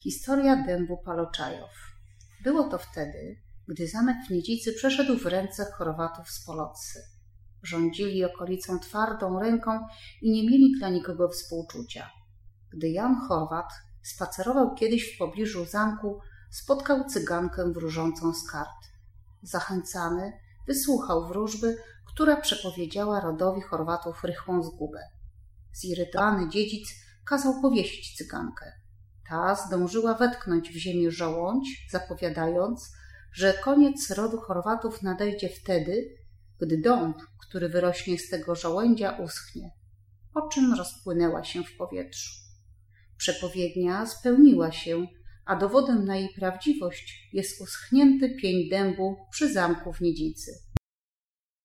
Historia dębu Paloczajow. Było to wtedy, gdy zamek w Niedzicy przeszedł w ręce Chorwatów z Polotcy. Rządzili okolicą twardą ręką i nie mieli dla nikogo współczucia. Gdy Jan Chorwat spacerował kiedyś w pobliżu zamku, spotkał cygankę wróżącą z kart. Zachęcany, wysłuchał wróżby, która przepowiedziała rodowi Chorwatów rychłą zgubę. Zirytowany dziedzic kazał powiesić cygankę. Ta zdążyła wetknąć w ziemię żołądź, zapowiadając, że koniec rodu Chorwatów nadejdzie wtedy, gdy dąb, który wyrośnie z tego żołędzia, uschnie, po czym rozpłynęła się w powietrzu. Przepowiednia spełniła się, a dowodem na jej prawdziwość jest uschnięty pień dębu przy zamku w Niedzicy.